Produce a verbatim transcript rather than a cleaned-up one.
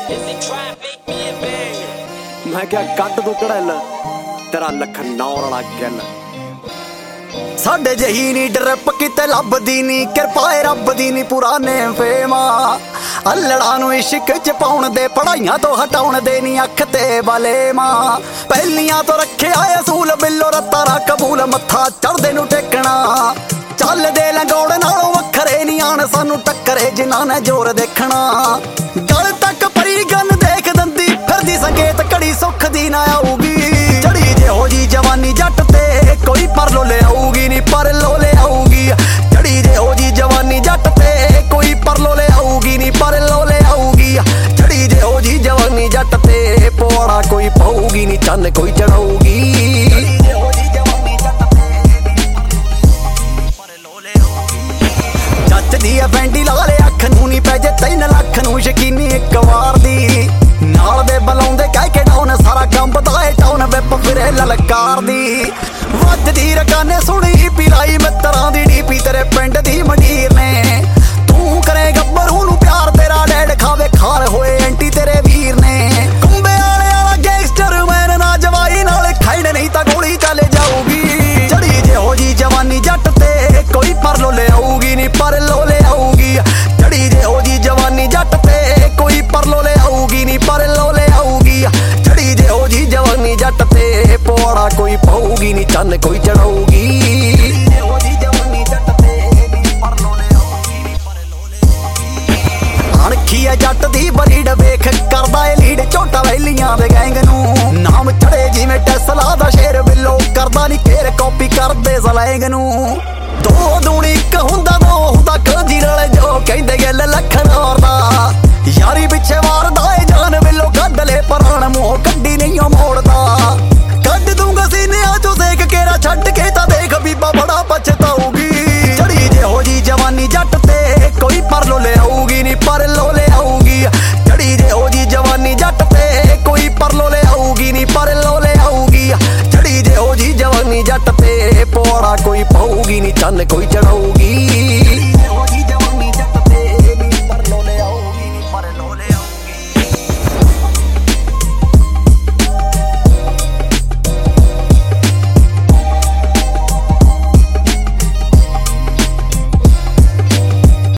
मैं क्या कट तू कड़ल तेरा लखनौर वाला गल साडे जही नी डरप किते लभदी नी किरपाए रब दी नी पुराने फेमा अल्लड़ा नू इश्क च पाउण दे पढ़ाइयां तो हटाउण दे नी अख ते वाले मां पहलियां तो रखे आए असूल बिल्लो रत्ता रा कबूल मत्था चढ़दे नू टेकना चल दे लंगौड़ नालों वखरे नी आण सानू टक्करे जिन्हां ने जोर देखना गल तक परी गन देख दंदी फिरदी संगेत कड़ी सुख दी ना आऊगी चढ़ी जेहो जी जवानी जट ते कोई पर लो ले आऊगी नी पर लो ले आऊगी चढ़ी जेहो जी जवानी जट ते कोई पर लो ले आऊगी नी पर लो ले आऊगी चढ़ी जेहो जी जवानी जट ते पौड़ा कोई पाऊगी नी चंद कोई चढ़ाऊगी बैंडी ला ले अख नू नी पै जे तीन लख नू यकीनी एक वार दी नाल दे बलाउंदे कह के डाउन सारा कंबदा ए टाउन विप फिरे ललकार दी वजदी रकाने सुनी पिलाई मित्रां दी डीपी तेरे पिंड दी मंडीर ने तू करे गब्बरू नू प्यार तेरा डैड खावे खार होए एंटी तेरे वीर ने कुंबे वाले वाला गैंगस्टर मैन ना जवाई नाल खाइड़ नहीं तां गोली चले जाऊगी चढ़ी जेहो जी जवानी जट ते कोई पर लो ले आऊगी नी पर लो ले चढ़ी जेहो जी जवानी जट ते कोई पर लो ले आऊगी नी पर लो ले आऊगी चढ़ी जेहो जी जवानी जट ते पौड़ा कोई पाऊगी नी चंद कोई चढ़ाऊगी अणखी है जट दी बरीड वेख करदा ए लीड झोटा वैलियां दे गैंग नू नाम चढ़े जिवें टेस्ला दा शेर बिल्लो करदा नी केर कॉपी करदे सलैंग नू दो दूनी इक हुंदा दो हुंदा खजी नाल जो कहंदे गल लखनौर दा यारी पिछे मारदा ए जान बिल्लो कढ ले पराण मूंह कड्डी नहीं मोड़दा कढ दूंगा सीने चों सेक केरा छड्ड के तां देख बीबा बड़ा पछताऊगी चढ़ी जेहो जी जवानी जट ते कोई पर लो ले आऊगी नी पर लो ले आऊगी चढ़ी जेहो जी जवानी जट ते कोई पर लो ले आऊगी नी पर लो ले आऊगी चढ़ी जेहो जी जवानी जट ते पौड़ा कोई पाऊगी नी चंद कोई चढ़ाऊगी।